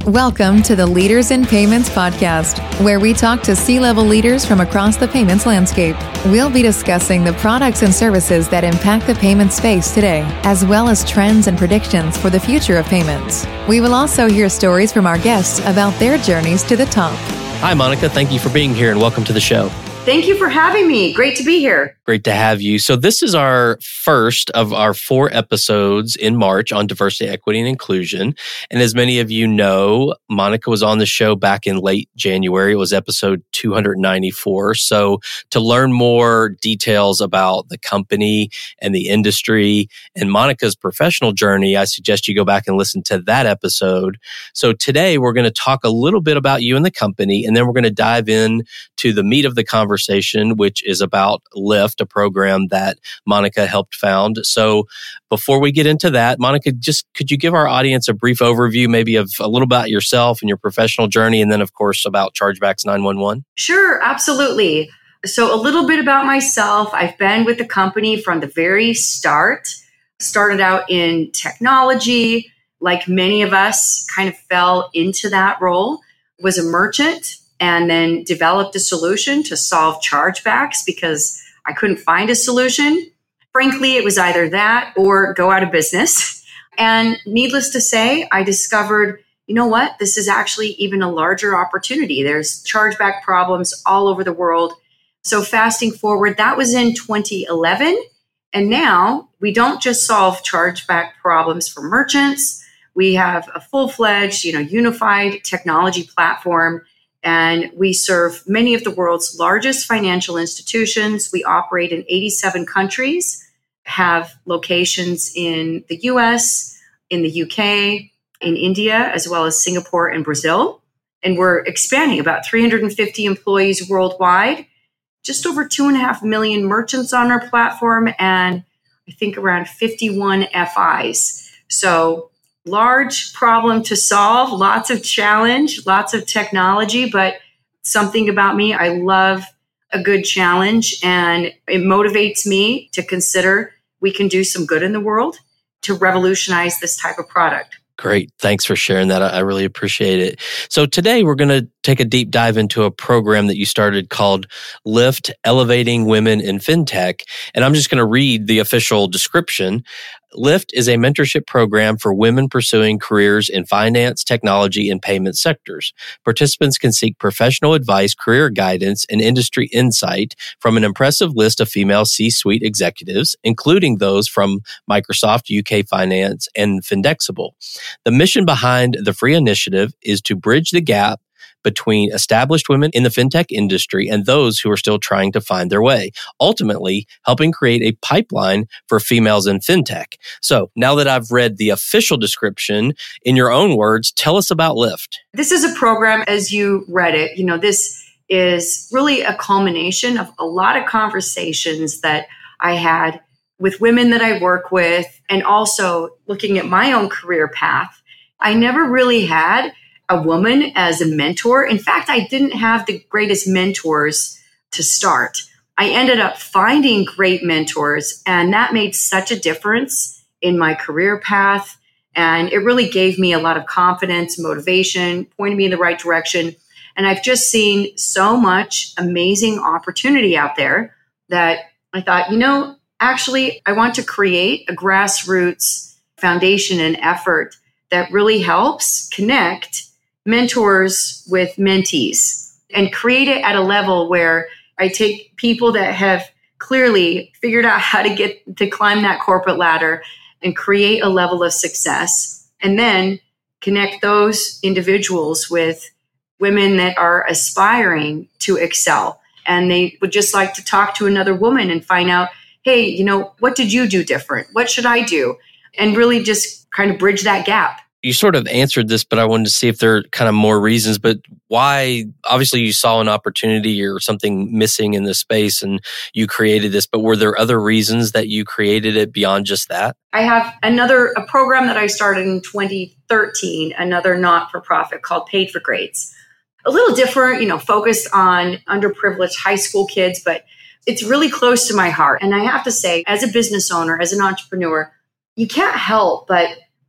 Welcome to the Leaders in Payments podcast, where we talk to C-level leaders from across the payments landscape. We'll be discussing the products and services that impact the payment space today, as well as trends and predictions for the future of payments. We will also hear stories from our guests about their journeys to the top. Hi, Monica. Thank you for being here and welcome to the show. Thank you for having me. Great to be here. Great to have you. So this is our first of our 4 episodes in March on diversity, equity, and inclusion. And as many of you know, Monica was on the show back in late January. It was episode 294. So to learn more details about the company and the industry and Monica's professional journey, I suggest you go back and listen to that episode. So today we're going to talk a little bit about you and the company, and then we're going to dive in to the meat of the conversation, which is about Lift, a program that Monica helped found. So before we get into that, Monica, just could you give our audience a brief overview maybe of a little about yourself and your professional journey, and then of course about Chargebacks 911? Sure, absolutely. So a little bit about myself. I've been with the company from the very start. Started out in technology, like many of us kind of fell into that role, was a merchant, and then developed a solution to solve chargebacks because I couldn't find a solution. Frankly, it was either that or go out of business. And needless to say, I discovered, you know what, this is actually even a larger opportunity. There's chargeback problems all over the world. So fasting forward, that was in 2011. And now we don't just solve chargeback problems for merchants. We have a full-fledged, unified technology platform. And we serve many of the world's largest financial institutions. We operate in 87 countries, have locations in the US, in the UK, in India, as well as Singapore and Brazil. And we're expanding, about 350 employees worldwide, just over 2.5 million merchants on our platform, and I think around 51 FIs. So large problem to solve, lots of challenge, lots of technology, but something about me, I love a good challenge, and it motivates me to consider we can do some good in the world to revolutionize this type of product. Great. Thanks for sharing that. I really appreciate it. So today we're going to take a deep dive into a program that you started called Lift, Elevating Women in FinTech. And I'm just going to read the official description. Lift is a mentorship program for women pursuing careers in finance, technology, and payment sectors. Participants can seek professional advice, career guidance, and industry insight from an impressive list of female C-suite executives, including those from Microsoft, UK Finance, and Findexible. The mission behind the free initiative is to bridge the gap between established women in the fintech industry and those who are still trying to find their way, ultimately helping create a pipeline for females in fintech. So now that I've read the official description, in your own words, tell us about Lift. This is a program, as you read it, this is really a culmination of a lot of conversations that I had with women that I work with, and also looking at my own career path. I never really had a woman as a mentor. In fact, I didn't have the greatest mentors to start. I ended up finding great mentors, and that made such a difference in my career path. And it really gave me a lot of confidence, motivation, pointed me in the right direction. And I've just seen so much amazing opportunity out there that I thought, actually, I want to create a grassroots foundation and effort that really helps connect mentors with mentees and create it at a level where I take people that have clearly figured out how to climb that corporate ladder and create a level of success, and then connect those individuals with women that are aspiring to excel. And they would just like to talk to another woman and find out, hey, what did you do different? What should I do? And really just kind of bridge that gap. You sort of answered this, but I wanted to see if there are kind of more reasons. But why? Obviously, you saw an opportunity or something missing in the space and you created this. But were there other reasons that you created it beyond just that? I have a program that I started in 2013, another not-for-profit called Paid for Grades. A little different, focused on underprivileged high school kids, but it's really close to my heart. And I have to say, as a business owner, as an entrepreneur, you can't help but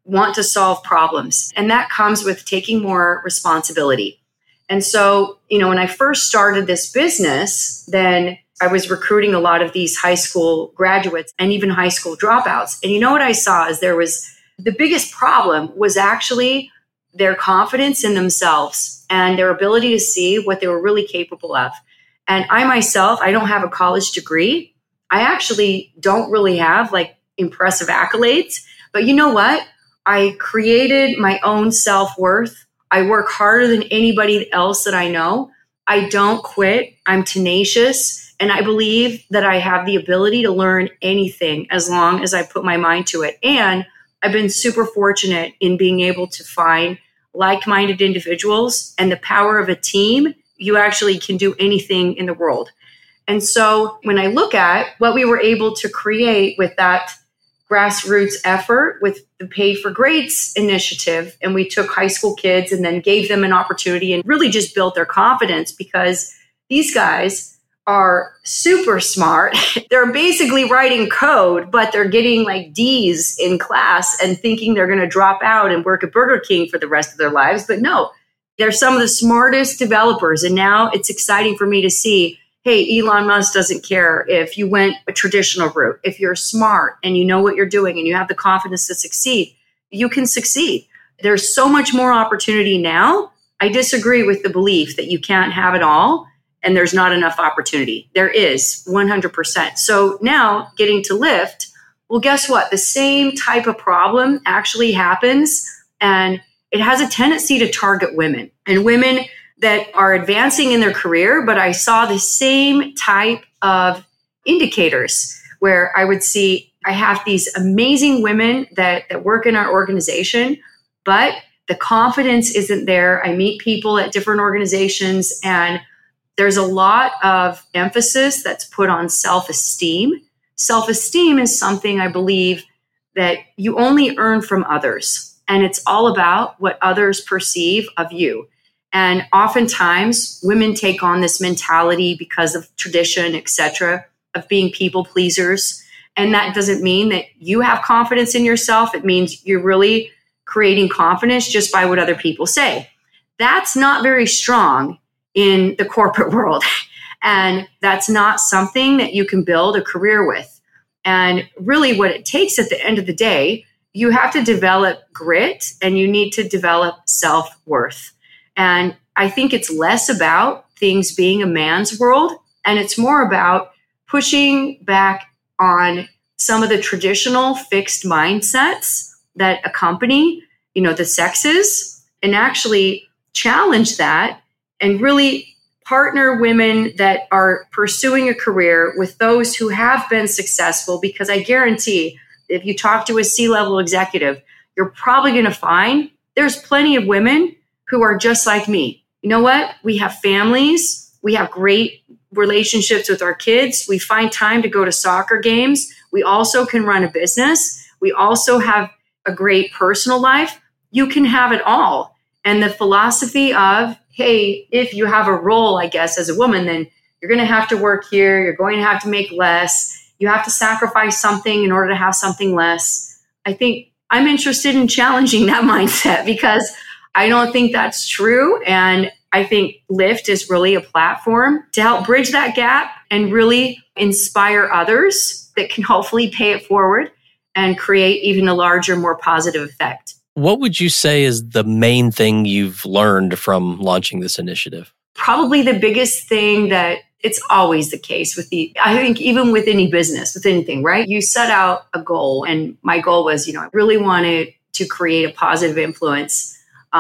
want to solve problems. And that comes with taking more responsibility. And so, when I first started this business, then I was recruiting a lot of these high school graduates and even high school dropouts. And what I saw is the biggest problem was actually their confidence in themselves and their ability to see what they were really capable of. And I myself, I don't have a college degree. I actually don't really have impressive accolades. But you know what? I created my own self-worth. I work harder than anybody else that I know. I don't quit. I'm tenacious. And I believe that I have the ability to learn anything as long as I put my mind to it. And I've been super fortunate in being able to find like-minded individuals, and the power of a team. You actually can do anything in the world. And so when I look at what we were able to create with that grassroots effort with the Pay for Grades initiative, and we took high school kids and then gave them an opportunity and really just built their confidence, because these guys are super smart. They're basically writing code, but they're getting D's in class and thinking they're going to drop out and work at Burger King for the rest of their lives. But no, they're some of the smartest developers. And now it's exciting for me to see, hey, Elon Musk doesn't care if you went a traditional route. If you're smart and you know what you're doing and you have the confidence to succeed, you can succeed. There's so much more opportunity now. I disagree with the belief that you can't have it all and there's not enough opportunity. There is 100%. So now getting to Lyft, well, guess what? The same type of problem actually happens, and it has a tendency to target women and women that are advancing in their career. But I saw the same type of indicators where I would see I have these amazing women that work in our organization, but the confidence isn't there. I meet people at different organizations, and there's a lot of emphasis that's put on self-esteem. Self-esteem is something I believe that you only earn from others, and it's all about what others perceive of you. And oftentimes women take on this mentality because of tradition, etc., of being people pleasers. And that doesn't mean that you have confidence in yourself. It means you're really creating confidence just by what other people say. That's not very strong in the corporate world. And that's not something that you can build a career with. And really what it takes at the end of the day, you have to develop grit and you need to develop self-worth. And I think it's less about things being a man's world, and it's more about pushing back on some of the traditional fixed mindsets that accompany, the sexes, and actually challenge that and really partner women that are pursuing a career with those who have been successful. Because I guarantee if you talk to a C-level executive, you're probably going to find there's plenty of women who are just like me. You know what? We have families. We have great relationships with our kids. We find time to go to soccer games. We also can run a business. We also have a great personal life. You can have it all. And the philosophy of, hey, if you have a role, I guess, as a woman, then you're going to have to work here. You're going to have to make less. You have to sacrifice something in order to have something less. I think I'm interested in challenging that mindset, because I don't think that's true. And I think Lyft is really a platform to help bridge that gap and really inspire others that can hopefully pay it forward and create even a larger, more positive effect. What would you say is the main thing you've learned from launching this initiative? Probably the biggest thing that it's always the case I think even with any business, with anything, right? You set out a goal, and my goal was, I really wanted to create a positive influence.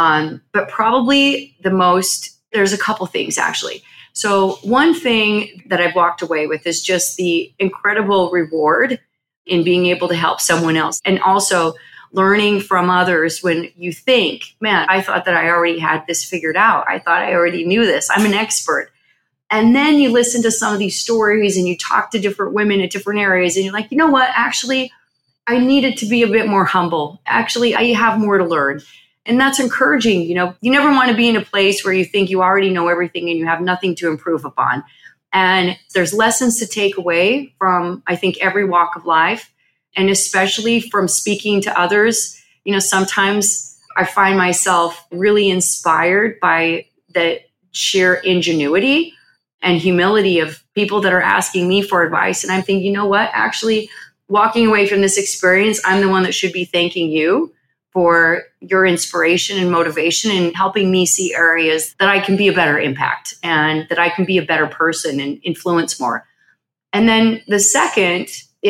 But probably there's a couple things actually. So one thing that I've walked away with is just the incredible reward in being able to help someone else, and also learning from others when you think, man, I thought that I already had this figured out. I thought I already knew this. I'm an expert. And then you listen to some of these stories and you talk to different women at different areas, and you're like, you know what? Actually, I needed to be a bit more humble. Actually, I have more to learn. And that's encouraging. You never want to be in a place where you think you already know everything and you have nothing to improve upon. And there's lessons to take away from, I think, every walk of life, and especially from speaking to others Sometimes I find myself really inspired by the sheer ingenuity and humility of people that are asking me for advice. And I'm thinking, you know what? Actually, walking away from this experience, I'm the one that should be thanking you for your inspiration and motivation and helping me see areas that I can be a better impact and that I can be a better person and influence more. And then the second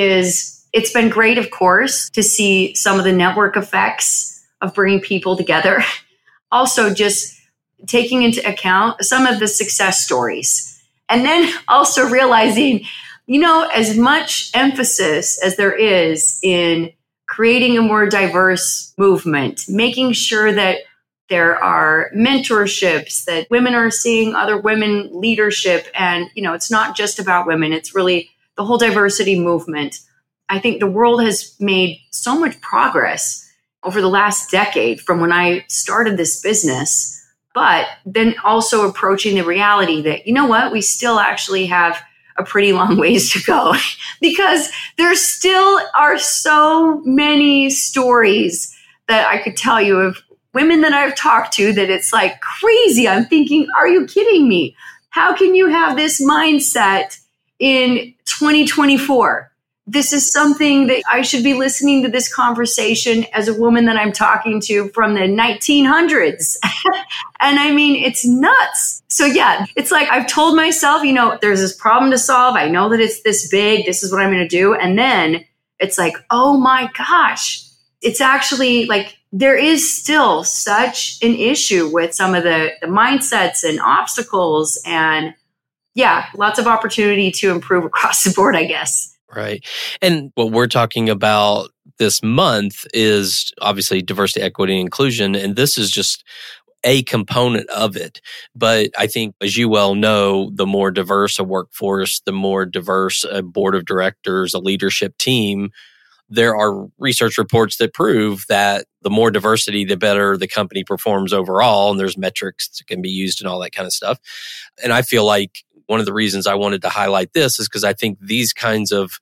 is it's been great, of course, to see some of the network effects of bringing people together. Also, just taking into account some of the success stories. And then also realizing, as much emphasis as there is in creating a more diverse movement, making sure that there are mentorships, that women are seeing other women leadership. And, it's not just about women. It's really the whole diversity movement. I think the world has made so much progress over the last decade from when I started this business, but then also approaching the reality that, we still actually have a pretty long ways to go because there still are so many stories that I could tell you of women that I've talked to that it's like crazy. I'm thinking, are you kidding me? How can you have this mindset in 2024? This is something that I should be listening to this conversation as a woman that I'm talking to from the 1900s. And I mean, it's nuts. So yeah, it's like I've told myself, there's this problem to solve. I know that it's this big. This is what I'm going to do. And then it's like, oh my gosh, it's actually like there is still such an issue with some of the mindsets and obstacles and lots of opportunity to improve across the board, I guess. Right. And what we're talking about this month is obviously diversity, equity, and inclusion. And this is just a component of it. But I think, as you well know, the more diverse a workforce, the more diverse a board of directors, a leadership team, there are research reports that prove that the more diversity, the better the company performs overall. And there's metrics that can be used and all that kind of stuff. And I feel like one of the reasons I wanted to highlight this is because I think these kinds of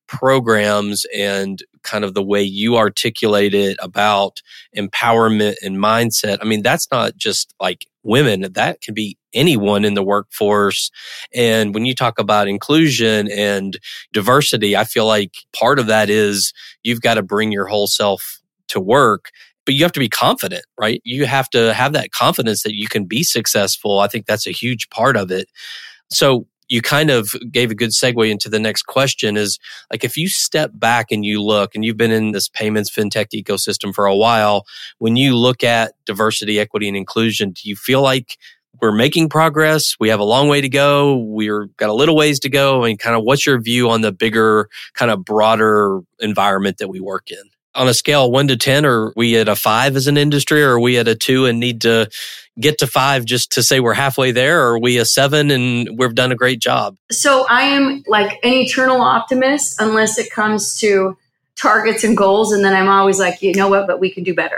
programs and kind of the way you articulate it about empowerment and mindset, I mean, that's not just like women, that can be anyone in the workforce. And when you talk about inclusion and diversity, I feel like part of that is you've got to bring your whole self to work. But you have to be confident, right? You have to have that confidence that you can be successful. I think that's a huge part of it. So you kind of gave a good segue into the next question is like, if you step back and you look, and you've been in this payments fintech ecosystem for a while, when you look at diversity, equity, and inclusion, do you feel like we're making progress? We have a long way to go. We've got a little ways to go. And kind of what's your view on the bigger, kind of broader environment that we work in? On a scale of 1 to 10, are we at a 5 as an industry, or are we at a 2 and need to get to 5 just to say we're halfway there? Or are we a 7 and we've done a great job? So I am like an eternal optimist unless it comes to targets and goals. And then I'm always like, you know what, but we can do better.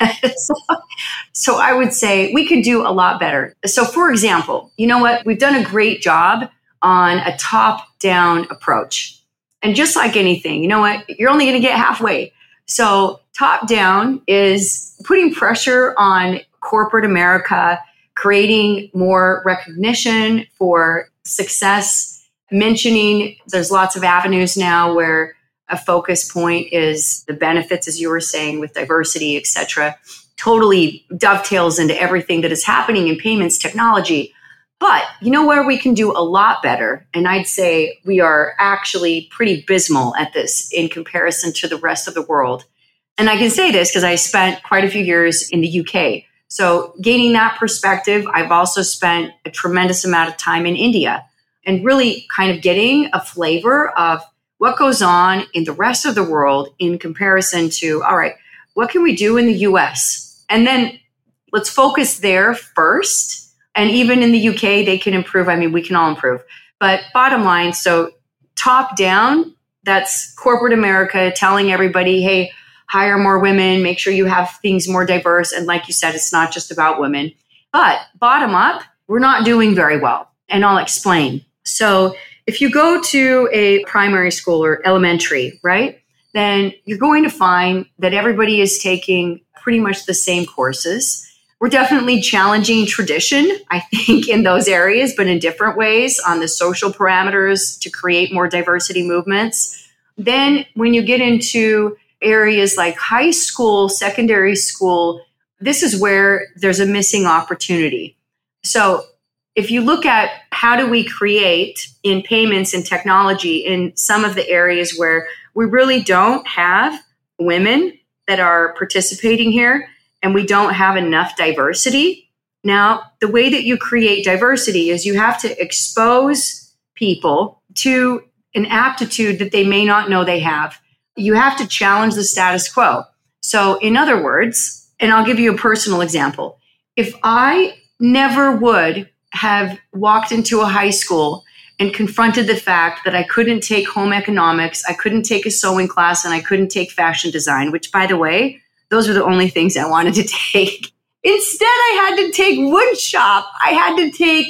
So I would say we could do a lot better. So for example, you know what, we've done a great job on a top-down approach. And just like anything, you know what, you're only going to get halfway. So top down is putting pressure on corporate America, creating more recognition for success, mentioning there's lots of avenues now where a focus point is the benefits, as you were saying, with diversity, et cetera, totally dovetails into everything that is happening in payments technology. But you know where we can do a lot better? And I'd say we are actually pretty abysmal at this in comparison to the rest of the world. And I can say this because I spent quite a few years in the UK. So gaining that perspective, I've also spent a tremendous amount of time in India and really kind of getting a flavor of what goes on in the rest of the world in comparison to, all right, what can we do in the US? And then let's focus there first. And even in the UK, they can improve. I mean, we can all improve. But bottom line, so top down, that's corporate America telling everybody, hey, hire more women, make sure you have things more diverse. And like you said, it's not just about women. But bottom up, we're not doing very well. And I'll explain. So if you go to a primary school or elementary, right? then you're going to find that everybody is taking pretty much the same courses. We're definitely challenging tradition, I think, in those areas, but in different ways on the social parameters to create more diversity movements. Then when you get into areas like high school, secondary school, this is where there's a missing opportunity. So if you look at how do we create in payments and technology in some of the areas where we really don't have women that are participating here, and we don't have enough diversity. Now, the way that you create diversity is you have to expose people to an aptitude that they may not know they have. You have to challenge the status quo. So in other words, and I'll give you a personal example. If I never would have walked into a high school and confronted the fact that I couldn't take home economics, I couldn't take a sewing class, and I couldn't take fashion design, which, by the way, those were the only things I wanted to take. Instead, I had to take wood shop. I had to take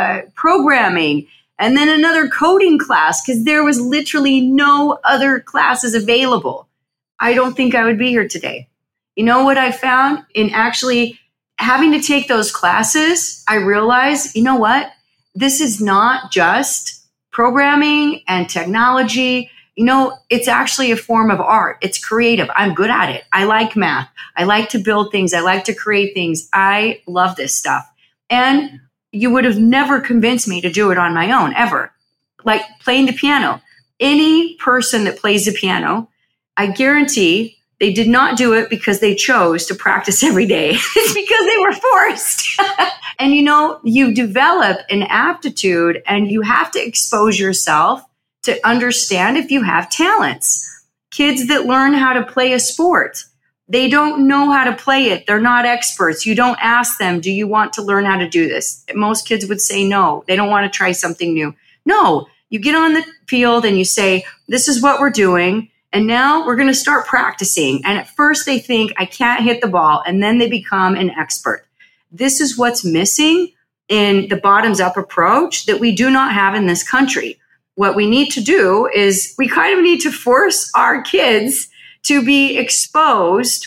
programming and then another coding class because there was literally no other classes available. I don't think I would be here today. You know what I found in actually having to take those classes? I realized, you know what? This is not just programming and technology. You know, it's actually a form of art. It's creative. I'm good at it. I like math. I like to build things. I like to create things. I love this stuff. And you would have never convinced me to do it on my own, ever. Like playing the piano. Any person that plays the piano, I guarantee they did not do it because they chose to practice every day. It's because they were forced. And you know, you develop an aptitude and you have to expose yourself to understand if you have talents. Kids that learn how to play a sport, they don't know how to play it. They're not experts. You don't ask them, do you want to learn how to do this? Most kids would say no. They don't want to try something new. No, you get on the field and you say, this is what we're doing. And now we're going to start practicing. And at first they think, I can't hit the ball. And then they become an expert. This is what's missing in the bottoms-up approach that we do not have in this country. What we need to do is we kind of need to force our kids to be exposed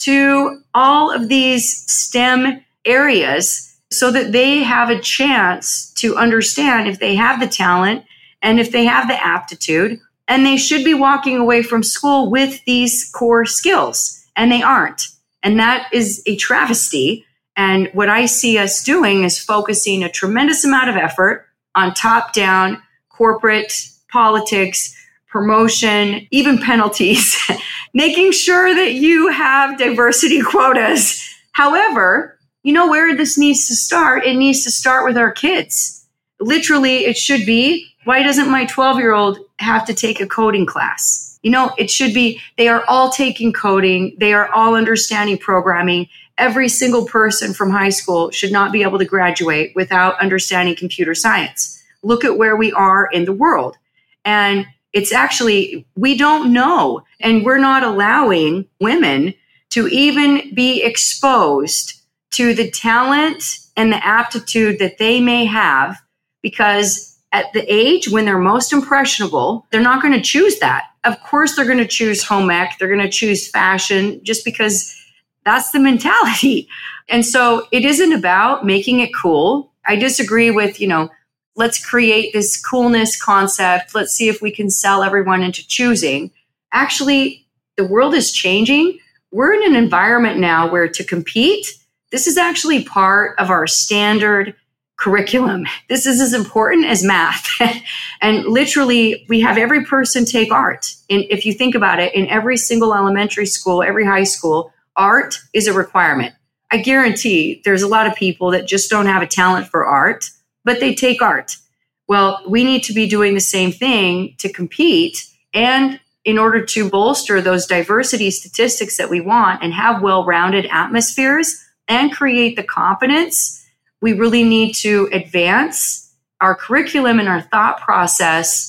to all of these STEM areas so that they have a chance to understand if they have the talent and if they have the aptitude, and they should be walking away from school with these core skills, and they aren't. And that is a travesty. And what I see us doing is focusing a tremendous amount of effort on top-down corporate politics, promotion, even penalties, making sure that you have diversity quotas. However, you know where this needs to start? It needs to start with our kids. Literally, it should be, why doesn't my 12-year-old have to take a coding class? You know, it should be, they are all taking coding. They are all understanding programming. Every single person from high school should not be able to graduate without understanding computer science. Look at where we are in the world. And it's actually, we don't know. And we're not allowing women to even be exposed to the talent and the aptitude that they may have, because at the age when they're most impressionable, they're not going to choose that. Of course, they're going to choose home ec. They're going to choose fashion just because that's the mentality. And so it isn't about making it cool. I disagree with, let's create this coolness concept. Let's see if we can sell everyone into choosing. Actually, the world is changing. We're in an environment now where to compete, this is actually part of our standard curriculum. This is as important as math. And literally, we have every person take art. And if you think about it, in every single elementary school, every high school, art is a requirement. I guarantee there's a lot of people that just don't have a talent for art, but they take art. Well, we need to be doing the same thing to compete. And in order to bolster those diversity statistics that we want and have well-rounded atmospheres and create the competence, we really need to advance our curriculum and our thought process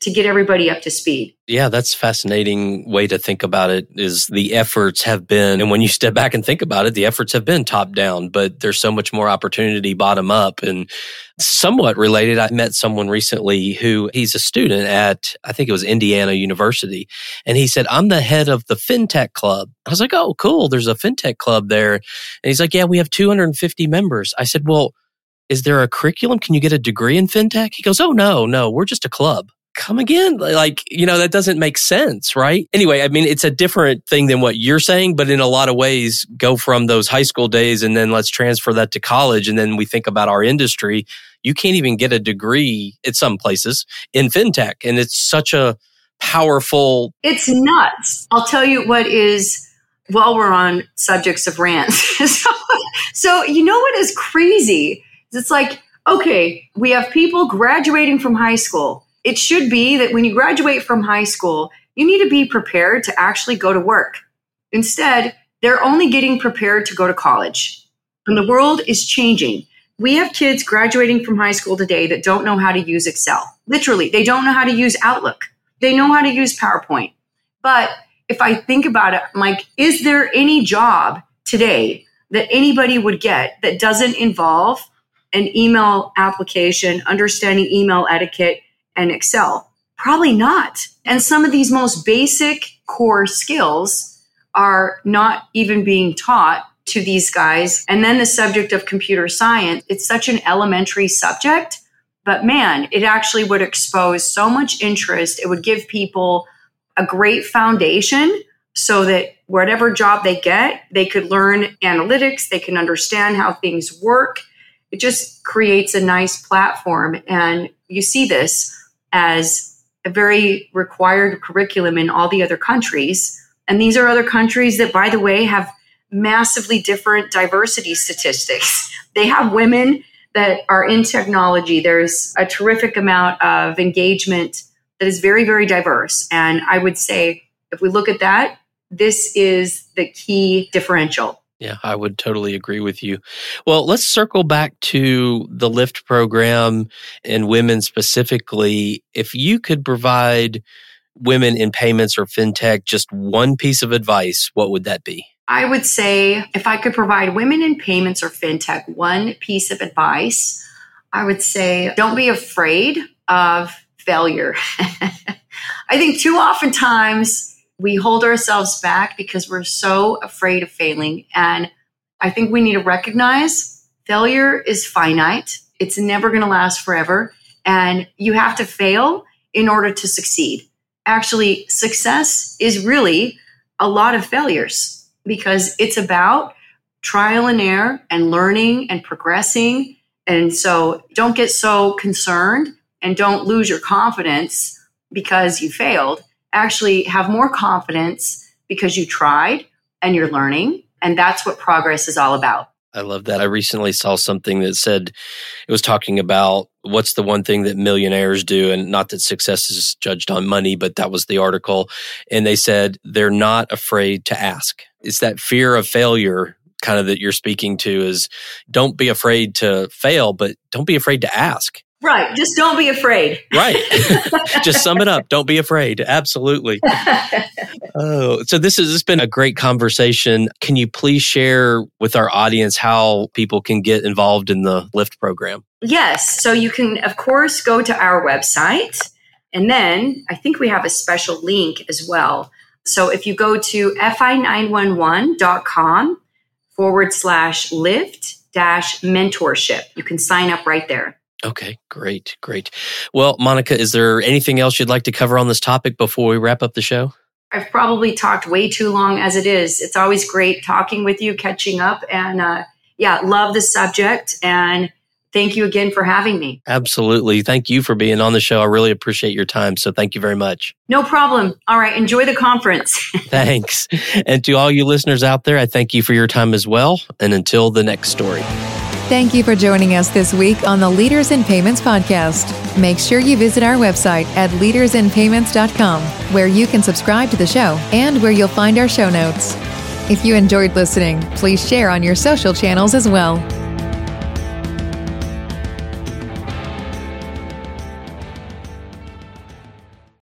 to get everybody up to speed. Yeah, that's a fascinating way to think about it, is the efforts have been, and when you step back and think about it, the efforts have been top down, but there's so much more opportunity bottom up. And somewhat related, I met someone recently who he's a student at, I think it was Indiana University. And he said, I'm the head of the FinTech club. I was like, oh, cool. There's a FinTech club there. And he's like, yeah, we have 250 members. I said, well, is there a curriculum? Can you get a degree in FinTech? He goes, oh, no, we're just a club. Come again? Like, that doesn't make sense, right? Anyway, I mean, it's a different thing than what you're saying, but in a lot of ways, go from those high school days and then let's transfer that to college. And then we think about our industry. You can't even get a degree at some places in FinTech. And it's such a powerful... It's nuts. I'll tell you what is, while we're on subjects of rants. So you know what is crazy? It's like, okay, we have people graduating from high school. It should be that when you graduate from high school, you need to be prepared to actually go to work. Instead, they're only getting prepared to go to college. And the world is changing. We have kids graduating from high school today that don't know how to use Excel. Literally, they don't know how to use Outlook. They know how to use PowerPoint. But if I think about it, I'm like, is there any job today that anybody would get that doesn't involve an email application, understanding email etiquette, and Excel? Probably not. And some of these most basic core skills are not even being taught to these guys. And then the subject of computer science, it's such an elementary subject, but man, it actually would expose so much interest. It would give people a great foundation so that whatever job they get, they could learn analytics, they can understand how things work. It just creates a nice platform. And you see this as a very required curriculum in all the other countries. And these are other countries that, by the way, have massively different diversity statistics. They have women that are in technology. There's a terrific amount of engagement that is very, very diverse. And I would say, if we look at that, this is the key differential. Yeah, I would totally agree with you. Well, let's circle back to the LIFT program and women specifically. If you could provide women in payments or FinTech just one piece of advice, what would that be? I would say if I could provide women in payments or FinTech one piece of advice, I would say don't be afraid of failure. I think too often times we hold ourselves back because we're so afraid of failing. And I think we need to recognize failure is finite. It's never going to last forever. And you have to fail in order to succeed. Actually, success is really a lot of failures because it's about trial and error and learning and progressing. And so don't get so concerned and don't lose your confidence because you failed. Actually have more confidence because you tried and you're learning. And that's what progress is all about. I love that. I recently saw something that said, it was talking about what's the one thing that millionaires do, and not that success is judged on money, but that was the article. And they said they're not afraid to ask. It's that fear of failure kind of that you're speaking to, is don't be afraid to fail, but don't be afraid to ask. Right. Just don't be afraid. Right. Just sum it up. Don't be afraid. Absolutely. Oh, so this has been a great conversation. Can you please share with our audience how people can get involved in the LIFT program? Yes. So you can, of course, go to our website. And then I think we have a special link as well. So if you go to fi911.com/lift-mentorship, you can sign up right there. Okay, great. Well, Monica, is there anything else you'd like to cover on this topic before we wrap up the show? I've probably talked way too long as it is. It's always great talking with you, catching up, and love the subject. And thank you again for having me. Absolutely. Thank you for being on the show. I really appreciate your time. So thank you very much. No problem. All right. Enjoy the conference. Thanks. And to all you listeners out there, I thank you for your time as well. And until the next story. Thank you for joining us this week on the Leaders in Payments podcast. Make sure you visit our website at leadersinpayments.com, where you can subscribe to the show and where you'll find our show notes. If you enjoyed listening, please share on your social channels as well.